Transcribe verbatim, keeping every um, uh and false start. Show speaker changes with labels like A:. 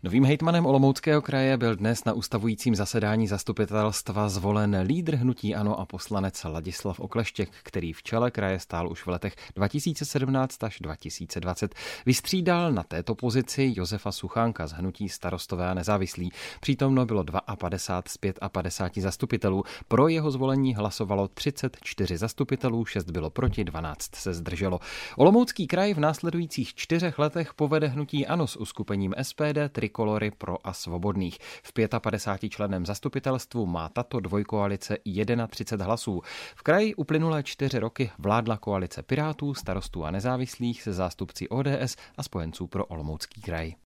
A: Novým hejtmanem Olomouckého kraje byl dnes na ustavujícím zasedání zastupitelstva zvolen lídr hnutí ANO a poslanec Ladislav Okleštěk, který v čele kraje stál už v letech dva tisíce sedmnáct až dva tisíce dvacet. Vystřídal na této pozici Josefa Suchánka z hnutí Starostové a nezávislí. Přítomno bylo padesát dva z padesát pět zastupitelů. Pro jeho zvolení hlasovalo třicet čtyři zastupitelů, šest bylo proti, dvanáct se zdrželo. Olomoucký kraj v následujících čtyřech letech povede hnutí ANO s uskupením S P D, Trikolory, Pro a Svobodných. V padesát pět členném zastupitelstvu má tato dvojkoalice třicet jedna hlasů. V kraji uplynulé čtyři roky vládla koalice Pirátů, Starostů a nezávislých se zástupci O D S a spojenců pro Olomoucký kraj.